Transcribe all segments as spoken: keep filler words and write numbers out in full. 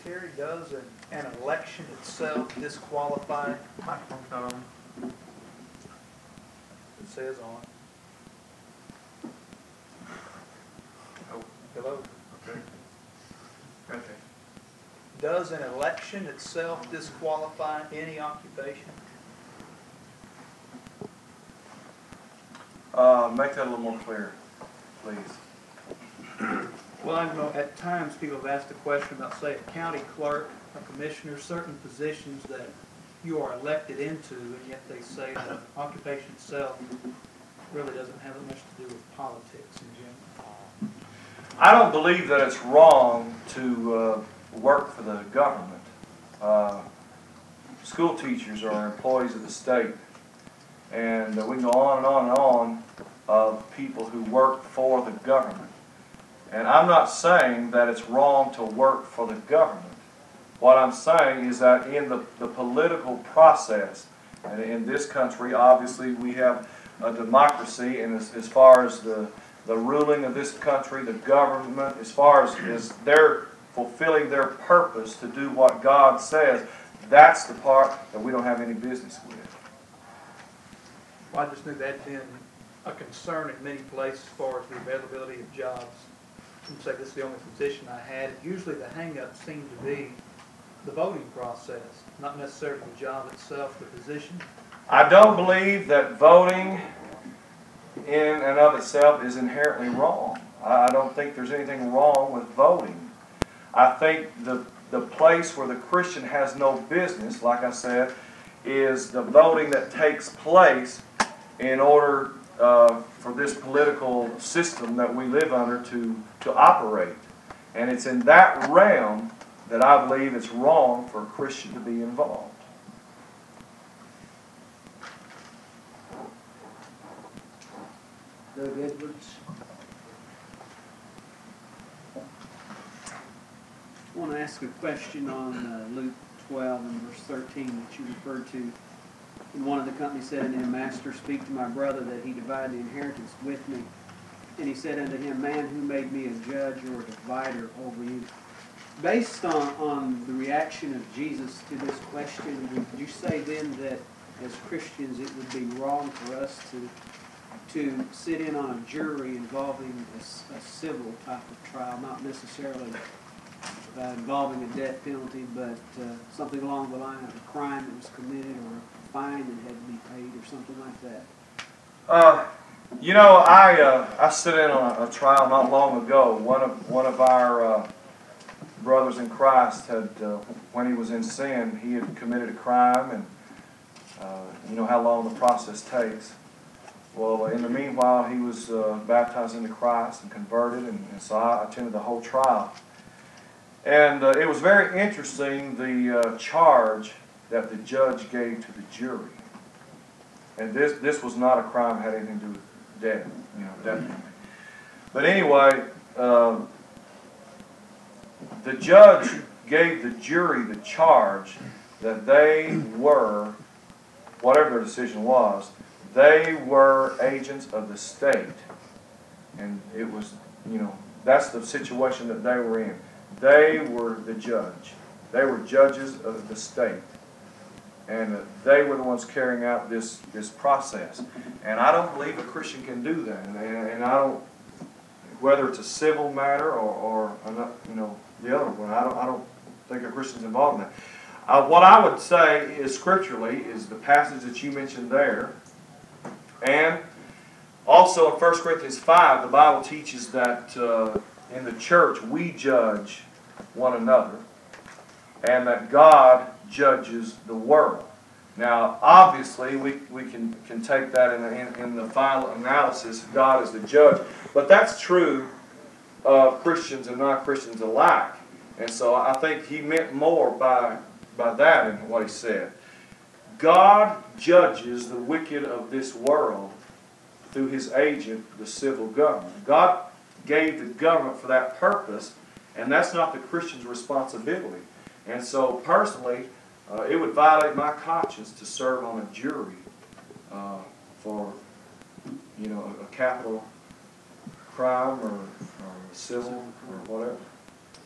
Terry, does an, an election itself disqualify? Microphone's not on. It says on. Oh, Hello? okay. Okay. Does an election itself disqualify any occupation? Uh, make that a little more clear, please. Well, I know at times people have asked a question about, say, a county clerk, a commissioner, certain positions that you are elected into, and yet they say the occupation itself really doesn't have that much to do with politics in general. I don't believe that it's wrong to uh, work for the government. Uh, school teachers are employees of the state, and uh, we can go on and on and on of people who work for the government. And I'm not saying that it's wrong to work for the government. What I'm saying is that in the, the political process, and in this country, obviously, we have a democracy, and as, as far as the, the ruling of this country, the government, as far as, as they're fulfilling their purpose to do what God says, that's the part that we don't have any business with. Well, I just knew that had been a concern in many places as far as the availability of jobs. Some say this is the only position I had. Usually the hang-up seemed to be the voting process, not necessarily the job itself, the position. I don't believe that voting in and of itself is inherently wrong. I don't think there's anything wrong with voting. I think the, the place where the Christian has no business, like I said, is the voting that takes place in order uh, for this political system that we live under to, to operate. And it's in that realm that I believe it's wrong for a Christian to be involved. Doug Edwards. I want to ask a question on uh, Luke twelve and verse thirteen that you referred to. And one of the company said unto him, Master, speak to my brother that he divide the inheritance with me. And he said unto him, Man, who made me a judge or a divider over you? Based on, on the reaction of Jesus to this question, would you say then that as Christians it would be wrong for us to to sit in on a jury involving a, a civil type of trial, not necessarily uh, involving a death penalty, but uh, something along the line of a crime that was committed or a fine that had to be paid or something like that? Uh, you know, I uh, I sit in on a, a trial not long ago. One of one of our uh, brothers in Christ had, uh, when he was in sin, he had committed a crime, and uh, you know how long the process takes. Well, in the meanwhile, he was uh, baptized into Christ and converted, and, and so I attended the whole trial. And uh, it was very interesting, the uh, charge that the judge gave to the jury. And this this was not a crime that had anything to do with death, you know, death penalty. But anyway, uh, the judge gave the jury the charge that they were, whatever their decision was, they were agents of the state. And it was, you know, that's the situation that they were in. They were the judge. They were judges of the state. And uh, they were the ones carrying out this, this process. And I don't believe a Christian can do that. And, and I don't, whether it's a civil matter or, or you know, the other one, I don't, I don't think a Christian's involved in that. Uh, what I would say is scripturally is the passage that you mentioned there. And also in First Corinthians five, the Bible teaches that uh, in the church we judge one another, and that God judges the world. Now, obviously, we, we can, can take that in, in, in the final analysis, God is the judge. But that's true of Christians and non-Christians alike. And so I think he meant more by, by that in what he said. God judges the wicked of this world through his agent, the civil government. God gave the government for that purpose, and that's not the Christian's responsibility. And so, personally, uh, it would violate my conscience to serve on a jury uh, for, you know, a, a capital crime or, or civil or whatever.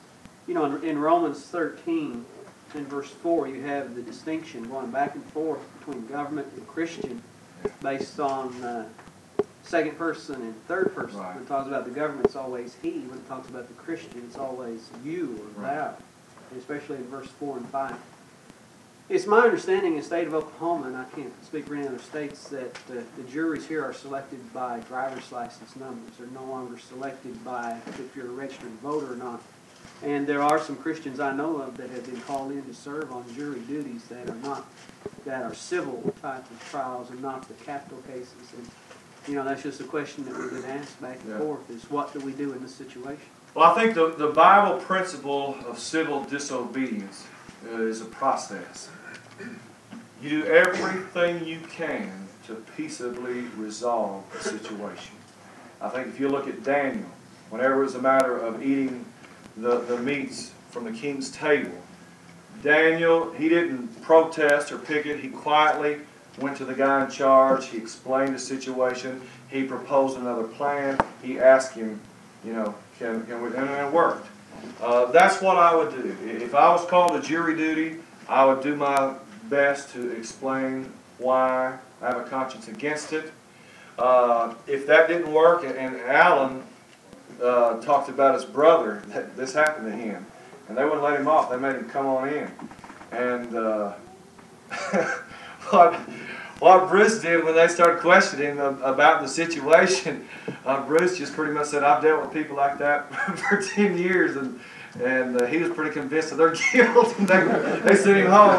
you know, in, in Romans thirteen, in verse four, you have the distinction going back and forth between government and Christian based on uh, second person and third person. Right. When it talks about the government, it's always he. When it talks about the Christian, it's always you or Right. thou, especially in verse four and five. It's my understanding in the state of Oklahoma, and I can't speak for any other states, that uh, the juries here are selected by driver's license numbers. They're no longer selected by if you're a registered voter or not. And there are some Christians I know of that have been called in to serve on jury duties that are not, that are civil type of trials and not the capital cases. And, you know, that's just a question that we've been asked back and Yeah. forth, is what do we do in this situation? Well, I think the, the Bible principle of civil disobedience uh, is a process. You do everything you can to peaceably resolve the situation. I think if you look at Daniel, whenever it was a matter of eating the, the meats from the king's table, Daniel, he didn't protest or picket. He quietly went to the guy in charge. He explained the situation. He proposed another plan. He asked him, you know, can, can we, and it worked. Uh, that's what I would do. If I was called to jury duty, I would do my best to explain why I have a conscience against it. Uh, if that didn't work, and, and Alan uh, talked about his brother, that this happened to him, and they wouldn't let him off. They made him come on in. And uh, what, what Bruce did when they started questioning him about the situation, uh, Bruce just pretty much said, I've dealt with people like that for ten years, and And uh, he was pretty convinced of their guilt, and they, they sent him home.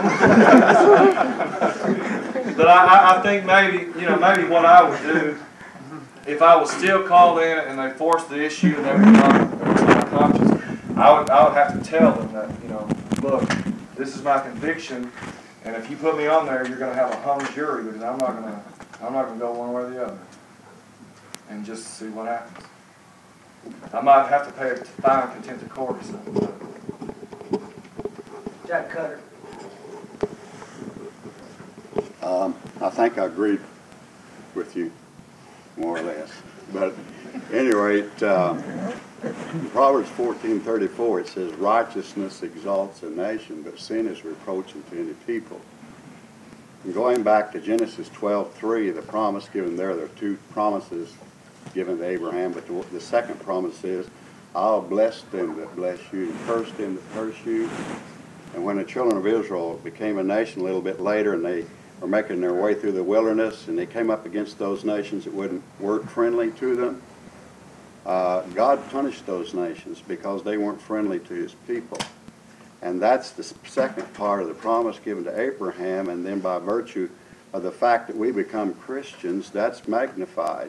But I, I think maybe, you know, maybe what I would do, if I was still called in and they forced the issue and they were not, they were not conscious, I would, I would have to tell them that, you know, look, this is my conviction, and if you put me on there, you're going to have a hung jury, because I'm not going to, I'm not going to go one way or the other, and just see what happens. I might have to pay a fine, contempt of court or something. Jack Cutter. Um, I think I agreed with you, more or less. But anyway, it, um, in Proverbs fourteen thirty-four, it says, righteousness exalts a nation, but sin is reproach unto any people. And going back to Genesis twelve three, the promise given there, there are two promises given to Abraham, but the, the second promise is, I'll bless them that bless you, and curse them that curse you. And when the children of Israel became a nation a little bit later, and they were making their way through the wilderness, and they came up against those nations that wouldn't weren't friendly to them, uh, God punished those nations because they weren't friendly to his people. And that's the second part of the promise given to Abraham, and then by virtue of the fact that we become Christians, that's magnified.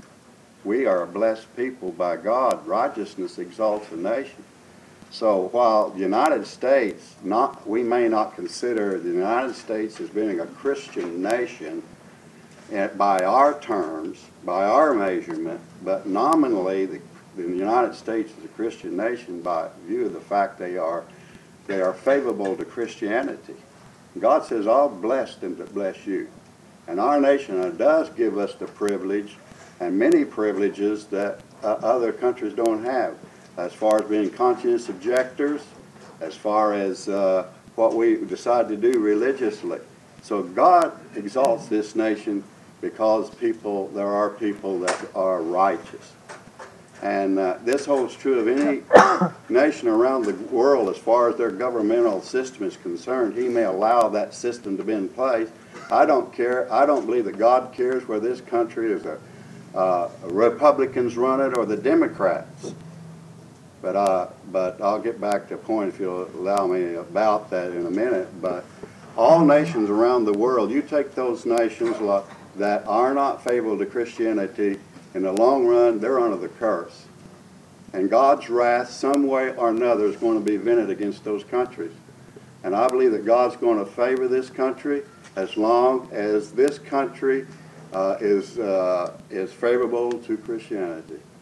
We are a blessed people by God. Righteousness exalts a nation. So while the United States, not, we may not consider the United States as being a Christian nation by our terms, by our measurement, but nominally the, the United States is a Christian nation by view of the fact they are, they are favorable to Christianity. God says, I'll bless them that bless you. And our nation does give us the privilege and many privileges that uh, other countries don't have, as far as being conscientious objectors, as far as uh, what we decide to do religiously. So God exalts this nation because people, there are people that are righteous. And uh, this holds true of any nation around the world as far as their governmental system is concerned. He may allow that system to be in place. I don't care. I don't believe that God cares where this country is a Uh, Republicans run it or the Democrats. But, uh, but I'll get back to a point, if you'll allow me, about that in a minute. But all nations around the world, you take those nations that are not favorable to Christianity, in the long run, they're under the curse. And God's wrath, some way or another, is going to be vented against those countries. And I believe that God's going to favor this country as long as this country Uh, is, uh, is favorable to Christianity.